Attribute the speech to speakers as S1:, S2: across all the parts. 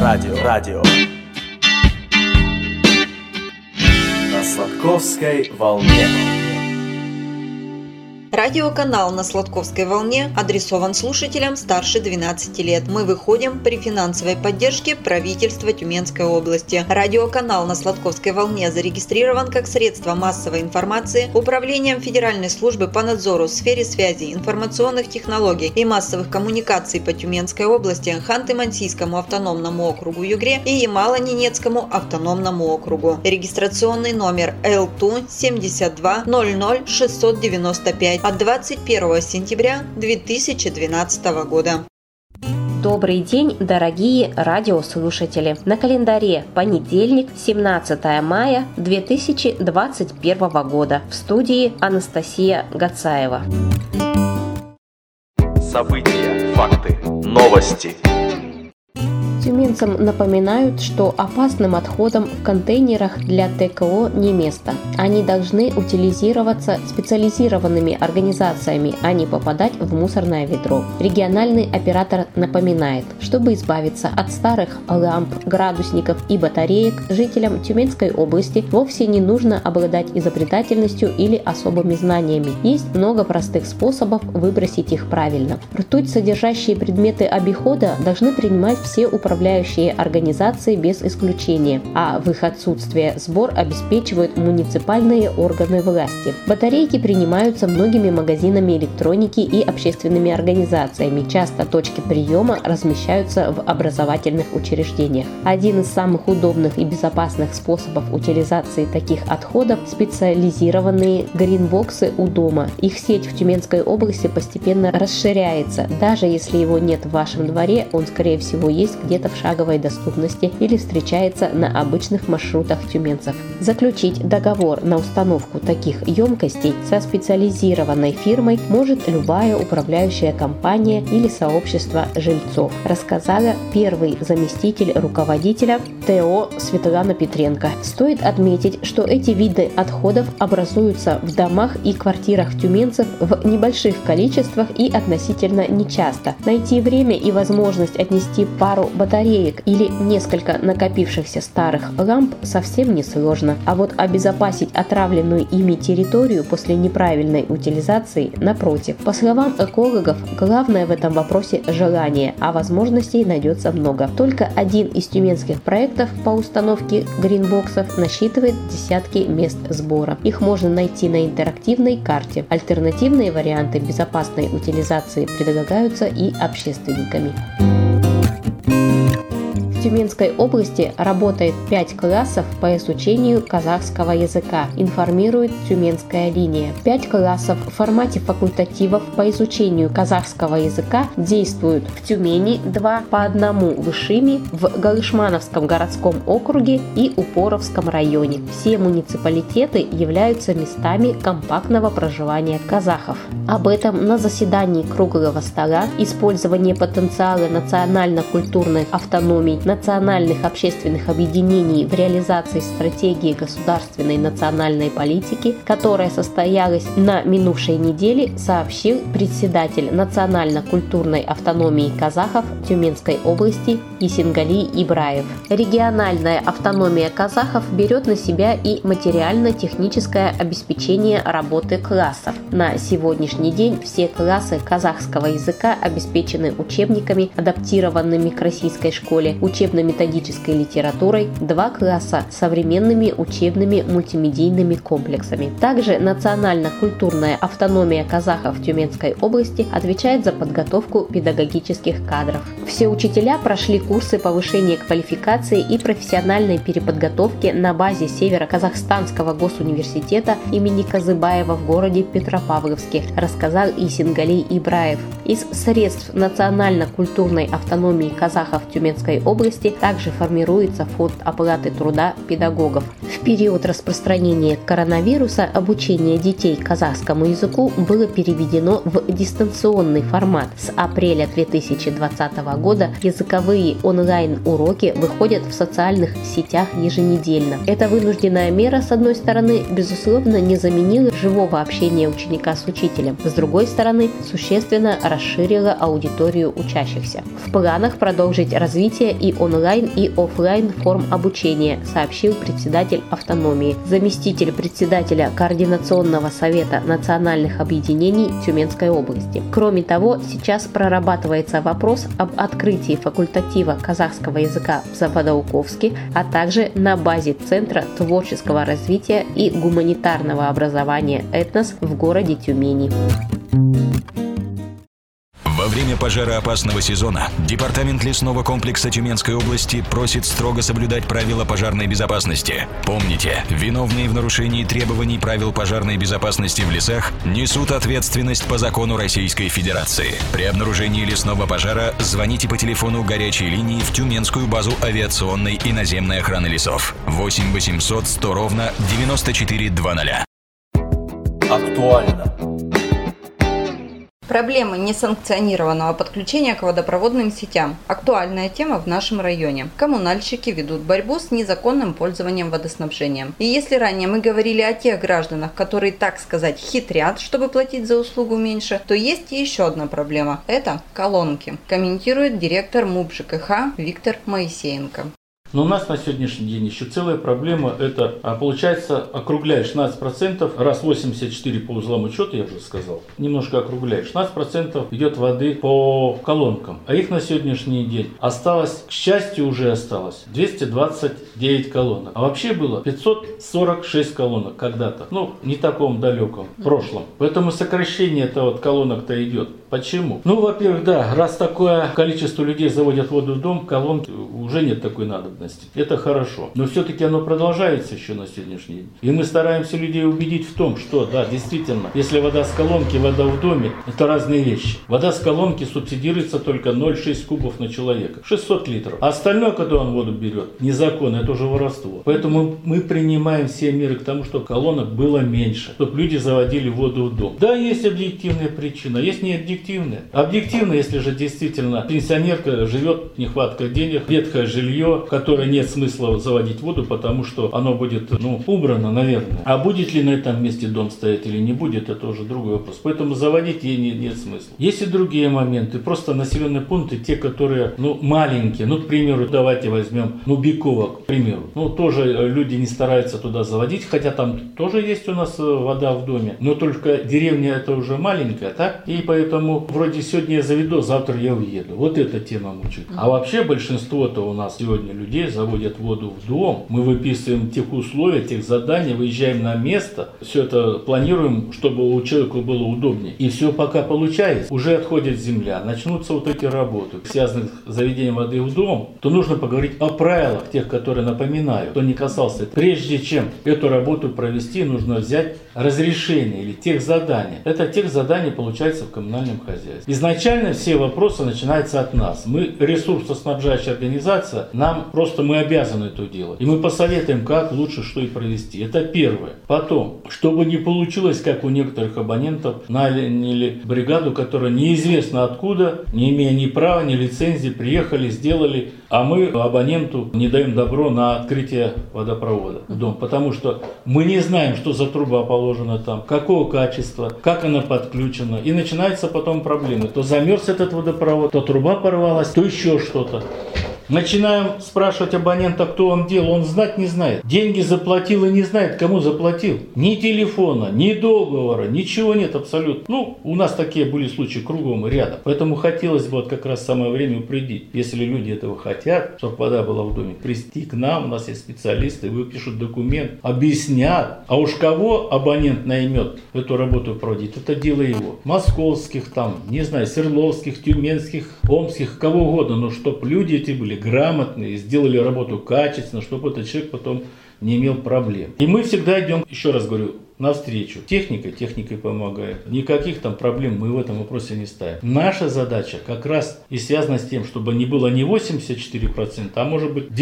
S1: Радио. На Сладковской волне.
S2: Радиоканал на Сладковской волне адресован слушателям старше 12 лет. Мы выходим при финансовой поддержке правительства Тюменской области. Радиоканал на Сладковской волне зарегистрирован как средство массовой информации Управлением Федеральной службы по надзору в сфере связи, информационных технологий и массовых коммуникаций по Тюменской области, Ханты-Мансийскому автономному округу Югре и Ямало-Ненецкому автономному округу. Регистрационный номер ЛТУ 72 00 695 от 21 сентября 2012 года.
S3: Добрый день, дорогие радиослушатели! На календаре понедельник, 17 мая 2021 года. В студии Анастасия Гацаева.
S1: События, факты, новости.
S3: Тюменцам напоминают, что опасным отходам в контейнерах для ТКО не место. Они должны утилизироваться специализированными организациями, а не попадать в мусорное ведро. Региональный оператор напоминает, чтобы избавиться от старых ламп, градусников и батареек, жителям Тюменской области вовсе не нужно обладать изобретательностью или особыми знаниями. Есть много простых способов выбросить их правильно. Ртуть, содержащие предметы обихода, должны принимать все управляющие организации без исключения, а в их отсутствие сбор обеспечивают муниципальные органы власти. Батарейки принимаются многими магазинами электроники и общественными организациями. Часто точки приема размещаются в образовательных учреждениях. Один из самых удобных и безопасных способов утилизации таких отходов – специализированные гринбоксы у дома. Их сеть в Тюменской области постепенно расширяется. Даже если его нет в вашем дворе, он, скорее всего, есть где-то в шаговой доступности или встречается на обычных маршрутах тюменцев. Заключить договор на установку таких емкостей со специализированной фирмой может любая управляющая компания или сообщество жильцов, рассказала первый заместитель руководителя ТО Светлана Петренко. Стоит отметить, что эти виды отходов образуются в домах и квартирах тюменцев в небольших количествах и относительно нечасто. Найти время и возможность отнести пару батареек или несколько накопившихся старых ламп совсем не сложно, а вот обезопасить отравленную ими территорию после неправильной утилизации напротив. По словам экологов, главное в этом вопросе желание, а возможностей найдется много. Только один из тюменских проектов по установке гринбоксов насчитывает десятки мест сбора. Их можно найти на интерактивной карте. Альтернативные варианты безопасной утилизации предлагаются и общественниками. В Тюменской области работает 5 классов по изучению казахского языка, информирует Тюменская линия. 5 классов в формате факультативов по изучению казахского языка действуют в Тюмени, 2 по одному в Ишиме, в Галышмановском городском округе и Упоровском районе. Все муниципалитеты являются местами компактного проживания казахов. Об этом на заседании круглого стола «Использование потенциала национально-культурной автономии национальных общественных объединений в реализации стратегии государственной национальной политики», которая состоялась на минувшей неделе, сообщил председатель национально-культурной автономии казахов Тюменской области Исенгали Ибраев. Региональная автономия казахов берет на себя и материально-техническое обеспечение работы классов. На сегодняшний день все классы казахского языка обеспечены учебниками, адаптированными к российской школе, учебно-методической литературой, 2 класса современными учебными мультимедийными комплексами. Также национально-культурная автономия казахов в Тюменской области отвечает за подготовку педагогических кадров. Все учителя прошли курсы повышения квалификации и профессиональной переподготовки на базе Северо-Казахстанского госуниверситета имени Казыбаева в городе Петропавловске, рассказал Исенгали Ибраев. Из средств национально-культурной автономии казахов в Тюменской области также формируется фонд оплаты труда педагогов. В период распространения коронавируса обучение детей казахскому языку было переведено в дистанционный формат. С апреля 2020 года языковые онлайн-уроки выходят в социальных сетях еженедельно. Эта вынужденная мера, с одной стороны, безусловно, не заменила живого общения ученика с учителем, с другой стороны, существенно расширила аудиторию учащихся. В планах продолжить развитие и онлайн и офлайн форм обучения, сообщил председатель автономии. Заместитель председателя Координационного совета национальных объединений Тюменской области. Кроме того, сейчас прорабатывается вопрос об открытии факультатива казахского языка в Заводоуковске, а также на базе Центра творческого развития и гуманитарного образования «Этнос» в городе Тюмени.
S4: Во время пожароопасного сезона Департамент лесного комплекса Тюменской области просит строго соблюдать правила пожарной безопасности. Помните, виновные в нарушении требований правил пожарной безопасности в лесах несут ответственность по закону Российской Федерации. При обнаружении лесного пожара звоните по телефону горячей линии в Тюменскую базу авиационной и наземной охраны лесов 8 800 100 ровно 9400.
S1: Актуально.
S2: Проблемы несанкционированного подключения к водопроводным сетям – актуальная тема в нашем районе. Коммунальщики ведут борьбу с незаконным пользованием водоснабжением. И если ранее мы говорили о тех гражданах, которые, так сказать, хитрят, чтобы платить за услугу меньше, то есть еще одна проблема – это колонки, комментирует директор МУП ЖКХ Виктор Моисеенко.
S5: Но у нас на сегодняшний день еще целая проблема, это получается округляешь 16%, раз 84 по узлам учета, я уже сказал, немножко округляешь, 16% идет воды по колонкам, а их на сегодняшний день осталось, к счастью уже осталось, 229 колонок, а вообще было 546 колонок когда-то, не таком далеком прошлом, поэтому сокращение этого колонок-то идет. Почему? Во-первых, да, раз такое количество людей заводят воду в дом, колонки уже нет такой надобности. Это хорошо. Но все-таки оно продолжается еще на сегодняшний день. И мы стараемся людей убедить в том, что, да, действительно, если вода с колонки, вода в доме, это разные вещи. Вода с колонки субсидируется только 0,6 кубов на человека. 600 литров. А остальное, когда он воду берет, незаконно, это уже воровство. Поэтому мы принимаем все меры к тому, чтобы колонок было меньше, чтобы люди заводили воду в дом. Да, есть объективная причина, есть необъективная. Объективно, если же действительно пенсионерка живет, нехватка денег, ветхое жилье, в которое нет смысла заводить воду, потому что оно будет, убрано, наверное. А будет ли на этом месте дом стоять или не будет, это уже другой вопрос. Поэтому заводить ей нет смысла. Есть и другие моменты. Просто населенные пункты, те, которые, маленькие. К примеру, давайте возьмем, Бикова, к примеру. Тоже люди не стараются туда заводить, хотя там тоже есть у нас вода в доме. Но только деревня это уже маленькая, так? И поэтому вроде сегодня я заведу, завтра я уеду. Вот эта тема мучает. А вообще большинство-то у нас сегодня людей заводят воду в дом. Мы выписываем тех условия, тех заданий, выезжаем на место. Все это планируем, чтобы у человека было удобнее. И все пока получается. Уже отходит земля. Начнутся вот эти работы, связанные с заведением воды в дом. То нужно поговорить о правилах, тех, которые напоминаю, кто не касался. Прежде чем эту работу провести, нужно взять разрешение или техзадание. Это техзадание получается в коммунальном хозяйстве. Изначально все вопросы начинаются от нас. Мы ресурсоснабжающая организация, мы обязаны это делать. И мы посоветуем, как лучше что и провести. Это первое. Потом, чтобы не получилось, как у некоторых абонентов, наняли бригаду, которая неизвестно откуда, не имея ни права, ни лицензии, приехали, сделали, а мы абоненту не даем добро на открытие водопровода в дом. Потому что мы не знаем, что за труба положена там, какого качества, как она подключена. И начинаются потом проблемы. То замерз этот водопровод, то труба порвалась, то еще что-то. Начинаем спрашивать абонента, кто он делал, он знать не знает. Деньги заплатил и не знает, кому заплатил. Ни телефона, ни договора, ничего нет абсолютно. У нас такие были случаи кругом и рядом. Поэтому хотелось бы как раз самое время упредить. Если люди этого хотят, чтобы вода была в доме, прийти к нам, у нас есть специалисты, выпишут документ, объяснят. А уж кого абонент наймет эту работу проводить, это дело его. Московских Свердловских, Тюменских, Омских, кого угодно, но чтобы люди эти были грамотные, сделали работу качественно, чтобы этот человек потом не имел проблем. И мы всегда идем, еще раз говорю, навстречу. Техникой помогает. Никаких там проблем мы в этом вопросе не ставим. Наша задача как раз и связана с тем, чтобы не было не 84%, а может быть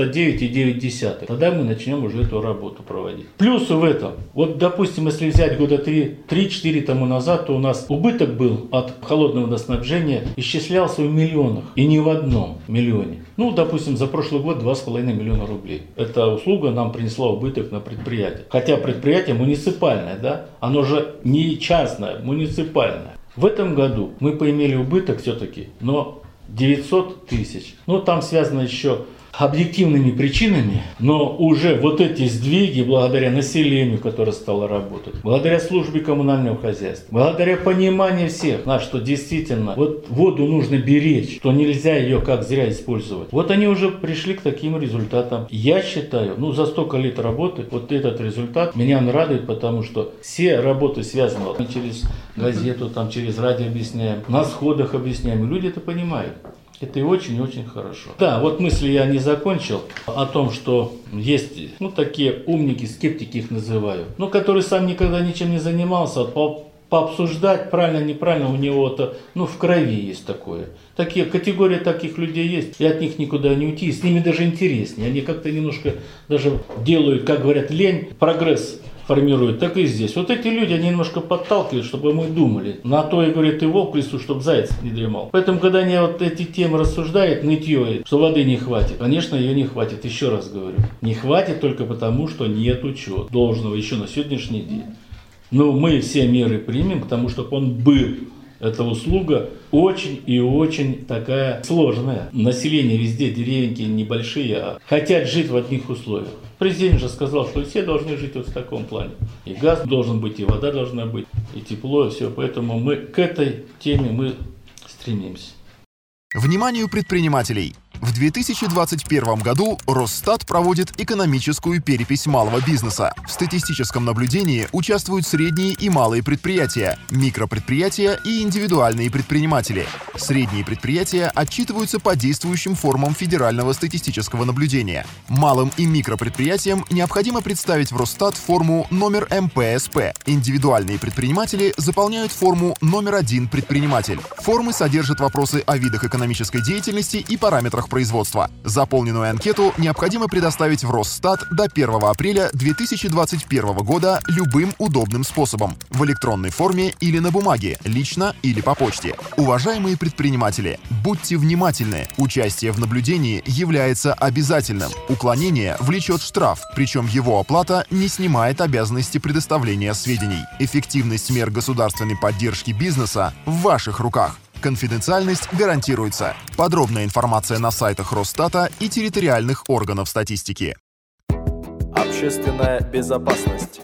S5: 99,9%. Тогда мы начнем уже эту работу проводить. Плюс в этом, допустим, если взять года 3-4 тому назад, то у нас убыток был от холодного водоснабжения, исчислялся в миллионах. И не в одном миллионе. Допустим, за прошлый год 2,5 миллиона рублей. Эта услуга нам принесла убыток на предприятие. Хотя предприятие муниципальное, да? Оно же не частное, муниципальное. В этом году мы поимели убыток все-таки, но 900 тысяч. Ну, там связано еще объективными причинами, но уже вот эти сдвиги благодаря населению, которое стало работать, благодаря службе коммунального хозяйства, благодаря пониманию всех, что действительно вот воду нужно беречь, что нельзя ее как зря использовать. Вот они уже пришли к таким результатам. Я считаю, за столько лет работы, вот этот результат меня радует, потому что все работы связаны, мы через газету, через радио объясняем, на сходах объясняем, и люди это понимают. Это и очень-очень хорошо. Да, вот мысли я не закончил о том, что есть, такие умники, скептики их называю, которые сам никогда ничем не занимался, пообсуждать, правильно, неправильно, у него-то, в крови есть такое. Категория таких людей есть, и от них никуда не уйти, с ними даже интереснее. Они как-то немножко даже делают, как говорят, лень, прогресс формируют, так и здесь. Вот эти люди, они немножко подталкивают, чтобы мы думали. На то и говорит, и волк в лесу, чтобы заяц не дремал. Поэтому, когда они вот эти темы рассуждают, нытье, что воды не хватит, конечно, ее не хватит, еще раз говорю. Не хватит только потому, что нет учета должного еще на сегодняшний день. Но мы все меры примем к тому, чтобы он был. Эта услуга очень и очень такая сложная. Население везде, деревеньки небольшие, а хотят жить в одних условиях. Президент же сказал, что все должны жить вот в таком плане. И газ должен быть, и вода должна быть, и тепло, и все. Поэтому мы к этой теме мы стремимся.
S6: Вниманию предпринимателей! В 2021 году Росстат проводит экономическую перепись малого бизнеса. В статистическом наблюдении участвуют средние и малые предприятия, микропредприятия и индивидуальные предприниматели. Средние предприятия отчитываются по действующим формам федерального статистического наблюдения. Малым и микропредприятиям необходимо представить в Росстат форму номер МПСП. Индивидуальные предприниматели заполняют форму номер 1 предприниматель. Формы содержат вопросы о видах экономической деятельности и параметрах производства. Заполненную анкету необходимо предоставить в Росстат до 1 апреля 2021 года любым удобным способом – в электронной форме или на бумаге, лично или по почте. Уважаемые предприниматели, будьте внимательны. Участие в наблюдении является обязательным. Уклонение влечет штраф, причем его оплата не снимает обязанности предоставления сведений. Эффективность мер государственной поддержки бизнеса в ваших руках. Конфиденциальность гарантируется. Подробная информация на сайтах Росстата и территориальных органов статистики.
S1: Общественная безопасность.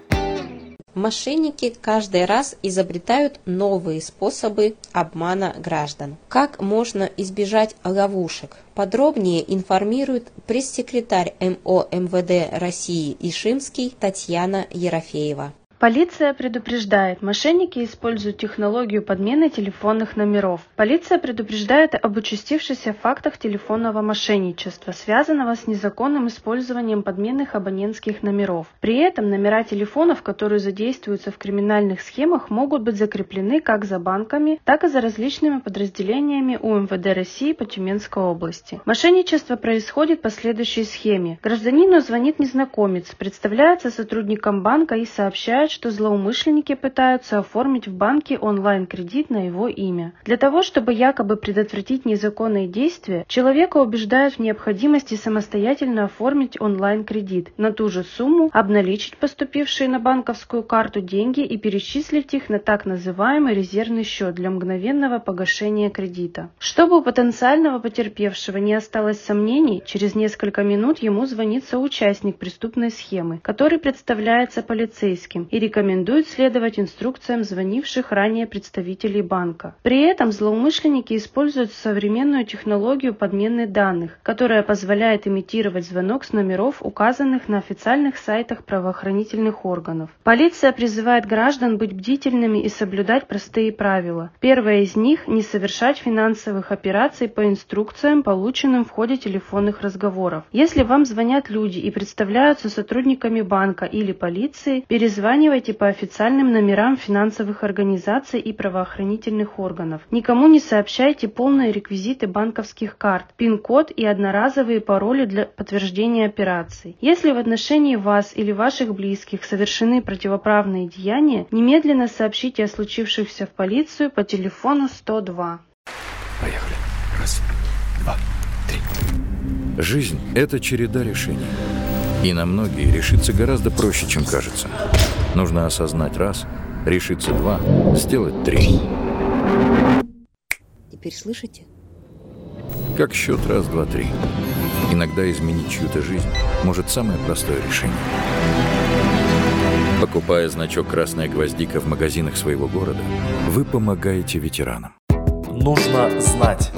S3: Мошенники каждый раз изобретают новые способы обмана граждан. Как можно избежать ловушек? Подробнее информирует пресс-секретарь МО МВД России Ишимский Татьяна Ерофеева.
S7: Полиция предупреждает, мошенники используют технологию подмены телефонных номеров. Полиция предупреждает об участившихся фактах телефонного мошенничества, связанного с незаконным использованием подменных абонентских номеров. При этом номера телефонов, которые задействуются в криминальных схемах, могут быть закреплены как за банками, так и за различными подразделениями УМВД России по Тюменской области. Мошенничество происходит по следующей схеме. Гражданину звонит незнакомец, представляется сотрудником банка и сообщает, что злоумышленники пытаются оформить в банке онлайн-кредит на его имя. Для того, чтобы якобы предотвратить незаконные действия, человека убеждают в необходимости самостоятельно оформить онлайн-кредит на ту же сумму, обналичить поступившие на банковскую карту деньги и перечислить их на так называемый резервный счет для мгновенного погашения кредита. Чтобы у потенциального потерпевшего не осталось сомнений, через несколько минут ему звонит соучастник преступной схемы, который представляется полицейским и рекомендует следовать инструкциям звонивших ранее представителей банка. При этом злоумышленники используют современную технологию подмены данных, которая позволяет имитировать звонок с номеров, указанных на официальных сайтах правоохранительных органов. Полиция призывает граждан быть бдительными и соблюдать простые правила. Первое из них – не совершать финансовых операций по инструкциям, полученным в ходе телефонных разговоров. Если вам звонят люди и представляются сотрудниками банка или полиции, перезванивайте по официальным номерам финансовых организаций и правоохранительных органов. Никому не сообщайте полные реквизиты банковских карт, пин-код и одноразовые пароли для подтверждения операций. Если в отношении вас или ваших близких совершены противоправные деяния, немедленно сообщите о случившихся в полицию по телефону 102.
S8: Поехали. Раз, два, три. Жизнь – это череда решений. И на многие решиться гораздо проще, чем кажется. Нужно осознать раз, решиться два, сделать три.
S3: Теперь слышите?
S8: Как счет раз, два, три. Иногда изменить чью-то жизнь может самое простое решение. Покупая значок «Красная гвоздика» в магазинах своего города, вы помогаете ветеранам.
S1: Нужно знать.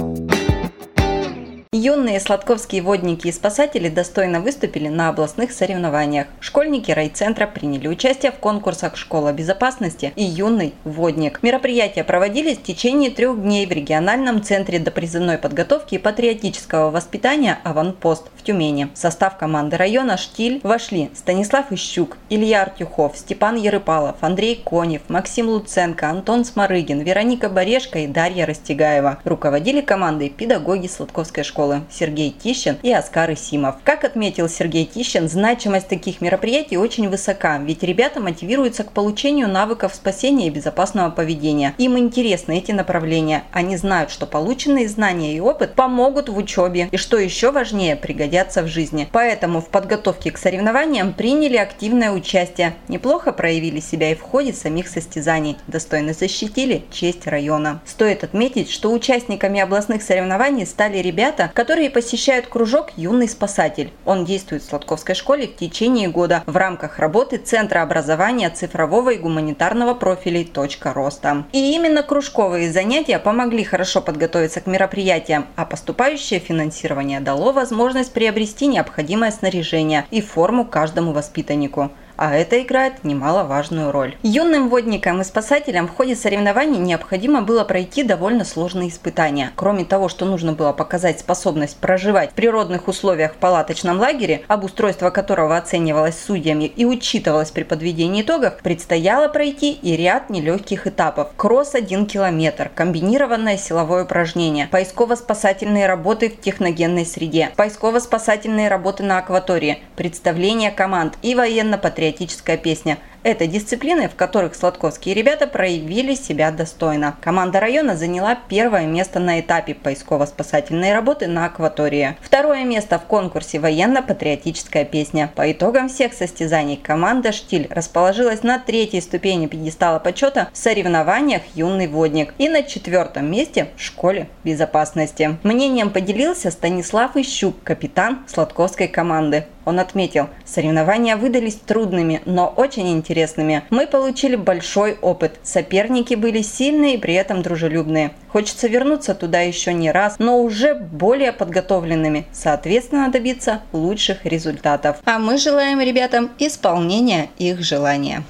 S2: Юные сладковские водники и спасатели достойно выступили на областных соревнованиях. Школьники райцентра приняли участие в конкурсах «Школа безопасности» и «Юный водник». Мероприятия проводились в течение 3 дней в региональном центре допризывной подготовки и патриотического воспитания «Аванпост» в Тюмени. В состав команды района «Штиль» вошли Станислав Ищук, Илья Артюхов, Степан Ерыпалов, Андрей Конев, Максим Луценко, Антон Сморыгин, Вероника Борешко и Дарья Растегаева. Руководили командой педагоги Сладковской школы Сергей Тищин и Оскар Исимов. Как отметил Сергей Тищин, значимость таких мероприятий очень высока, ведь ребята мотивируются к получению навыков спасения и безопасного поведения. Им интересны эти направления. Они знают, что полученные знания и опыт помогут в учебе и, что еще важнее, пригодятся в жизни. Поэтому в подготовке к соревнованиям приняли активное участие. Неплохо проявили себя и в ходе самих состязаний. Достойно защитили честь района. Стоит отметить, что участниками областных соревнований стали ребята, которые посещают кружок «Юный спасатель». Он действует в Сладковской школе в течение года в рамках работы Центра образования цифрового и гуманитарного профилей «Точка роста». И именно кружковые занятия помогли хорошо подготовиться к мероприятиям, а поступающее финансирование дало возможность приобрести необходимое снаряжение и форму каждому воспитаннику. А это играет немаловажную роль. Юным водникам и спасателям в ходе соревнований необходимо было пройти довольно сложные испытания. Кроме того, что нужно было показать способность проживать в природных условиях в палаточном лагере, обустройство которого оценивалось судьями и учитывалось при подведении итогов, предстояло пройти и ряд нелегких этапов. Кросс 1 километр, комбинированное силовое упражнение, поисково-спасательные работы в техногенной среде, поисково-спасательные работы на акватории, представление команд и военно-патриотическая песня. Это дисциплины, в которых сладковские ребята проявили себя достойно. Команда района заняла 1-е место на этапе поисково-спасательной работы на акватории. 2-е место в конкурсе «Военно-патриотическая песня». По итогам всех состязаний команда «Штиль» расположилась на 3-й ступени пьедестала почета в соревнованиях «Юный водник» и на 4-м месте в школе безопасности. Мнением поделился Станислав Ищук, капитан сладковской команды. Он отметил, соревнования выдались трудными, но очень интересными. Мы получили большой опыт. Соперники были сильные и при этом дружелюбные. Хочется вернуться туда еще не раз, но уже более подготовленными. Соответственно, добиться лучших результатов. А мы желаем ребятам исполнения их желания.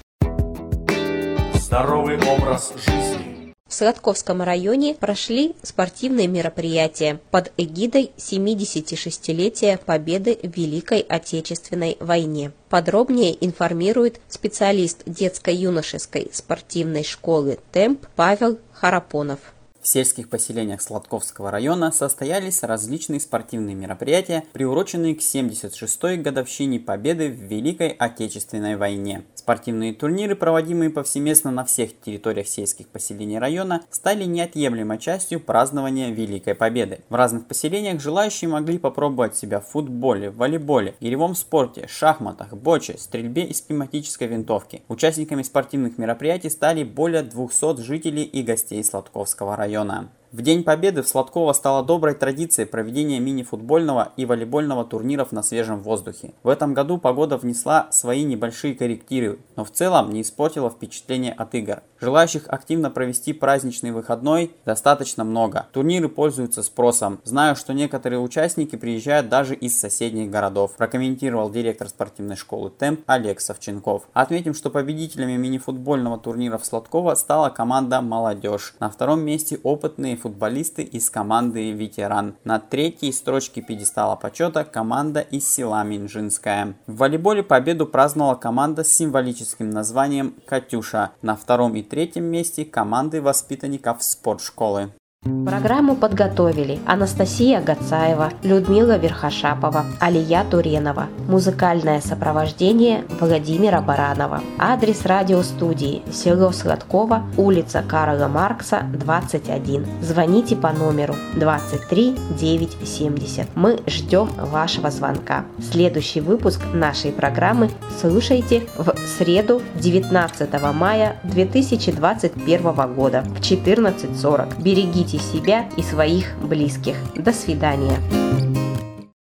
S1: Здоровый образ жизни.
S3: В Сладковском районе прошли спортивные мероприятия под эгидой 76-летия Победы в Великой Отечественной войне. Подробнее информирует специалист детско-юношеской спортивной школы «Темп» Павел Харапонов.
S9: В сельских поселениях Сладковского района состоялись различные спортивные мероприятия, приуроченные к 76-й годовщине Победы в Великой Отечественной войне. Спортивные турниры, проводимые повсеместно на всех территориях сельских поселений района, стали неотъемлемой частью празднования Великой Победы. В разных поселениях желающие могли попробовать себя в футболе, волейболе, гиревом спорте, шахматах, боче, стрельбе из пневматической винтовки. Участниками спортивных мероприятий стали более 200 жителей и гостей Сладковского района. В День Победы в Сладково стало доброй традицией проведения мини-футбольного и волейбольного турниров на свежем воздухе. В этом году погода внесла свои небольшие коррективы, но в целом не испортила впечатление от игр. Желающих активно провести праздничный выходной достаточно много. Турниры пользуются спросом. Знаю, что некоторые участники приезжают даже из соседних городов, прокомментировал директор спортивной школы «Темп» Олег Савченков. Отметим, что победителями мини-футбольного турнира в Сладково стала команда «Молодежь». На 2-м месте опытные футболисты из команды «Ветеран». На 3-й строчке пьедестала почета команда из села Минжинская. В волейболе победу праздновала команда с символическим названием «Катюша». На 2-м и 3-м месте команды воспитанников спортшколы.
S3: Программу подготовили Анастасия Гацаева, Людмила Верхошапова, Алия Туренова. Музыкальное сопровождение Владимира Баранова. Адрес радиостудии: село Сладково, улица Карла Маркса, 21. Звоните по номеру 23 970. Мы ждем вашего звонка. Следующий выпуск нашей программы слушайте в среду 19 мая 2021 года в 14:40. Берегите Берегите себя и своих близких. До свидания.